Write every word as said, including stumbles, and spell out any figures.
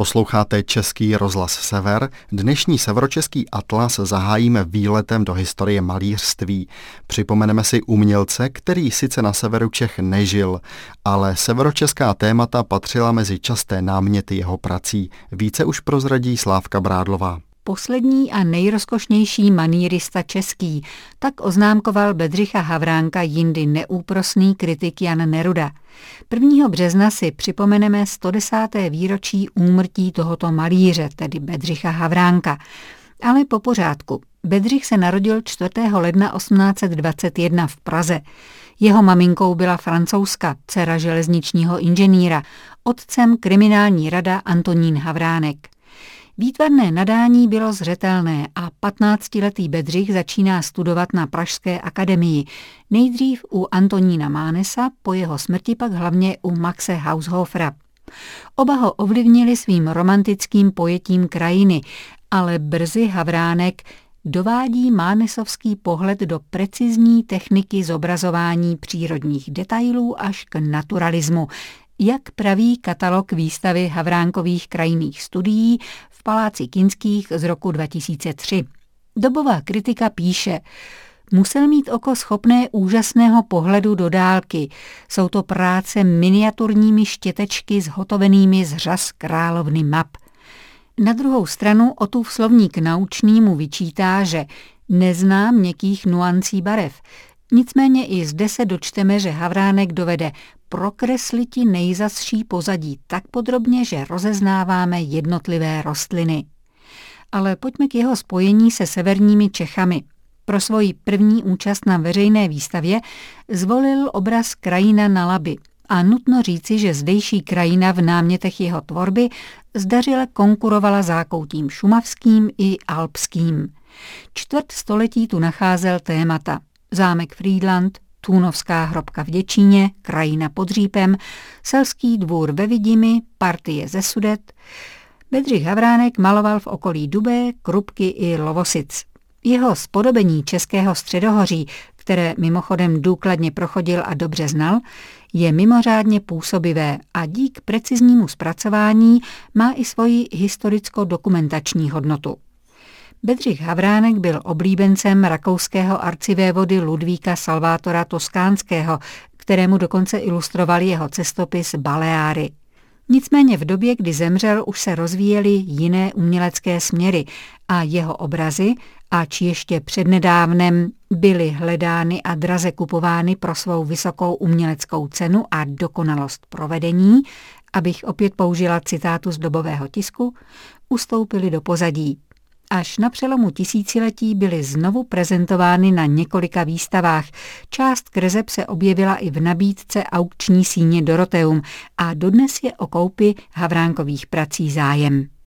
Posloucháte Český rozhlas Sever. Dnešní severočeský atlas zahájíme výletem do historie malířství. Připomeneme si umělce, který sice na severu Čech nežil, ale severočeská témata patřila mezi časté náměty jeho prací. Více už prozradí Slávka Brádlová. Poslední a nejrozkošnější manýrista český, tak oznámkoval Bedřicha Havránka jindy neúprosný kritik Jan Neruda. prvního března si připomeneme sto desáté výročí úmrtí tohoto malíře, tedy Bedřicha Havránka. Ale po pořádku. Bedřich se narodil čtvrtého ledna osmnáct set dvacet jedna v Praze. Jeho maminkou byla Francouzka, dcera železničního inženýra, otcem kriminální rada Antonín Havránek. Výtvarné nadání bylo zřetelné a patnáctiletý Bedřich začíná studovat na Pražské akademii. Nejdřív u Antonína Mánesa, po jeho smrti pak hlavně u Maxe Haushofera. Oba ho ovlivnili svým romantickým pojetím krajiny, ale brzy Havránek dovádí mánesovský pohled do precizní techniky zobrazování přírodních detailů až k naturalismu, jak praví katalog výstavy Havránkových krajinných studií v Paláci Kinských z roku dva tisíce tři. Dobová kritika píše: musel mít oko schopné úžasného pohledu do dálky. Jsou to práce miniaturními štětečky zhotovenými z řas královny map. Na druhou stranu Otův slovník naučný mu vyčítá, že nezná měkkých nuancí barev. Nicméně i zde se dočteme, že Havránek dovede prokresliti nejzazší pozadí tak podrobně, že rozeznáváme jednotlivé rostliny. Ale pojďme k jeho spojení se severními Čechami. Pro svoji první účast na veřejné výstavě zvolil obraz Krajina na Labi a nutno říci, že zdejší krajina v námětech jeho tvorby zdařile konkurovala zákoutím šumavským i alpským. Čtvrt století tu nacházel témata zámek Frýdlant, Tůnovská hrobka v Děčíně, krajina pod Řípem, selský dvůr ve Vidimi, partie ze Sudet. Bedřich Havránek maloval v okolí Dubé, Krupky i Lovosic. Jeho spodobení Českého středohoří, které mimochodem důkladně prochodil a dobře znal, je mimořádně působivé a dík preciznímu zpracování má i svoji historicko-dokumentační hodnotu. Bedřich Havránek byl oblíbencem rakouského arcivévody Ludvíka Salvátora Toskánského, kterému dokonce ilustroval jeho cestopis Baleáry. Nicméně v době, kdy zemřel, už se rozvíjely jiné umělecké směry a jeho obrazy, ač ještě přednedávnem byly hledány a draze kupovány pro svou vysokou uměleckou cenu a dokonalost provedení, abych opět použila citátu z dobového tisku, ustoupily do pozadí. Až na přelomu tisíciletí byly znovu prezentovány na několika výstavách. Část kreseb se objevila i v nabídce aukční síně Doroteum a dodnes je o koupi Havránkových prací zájem.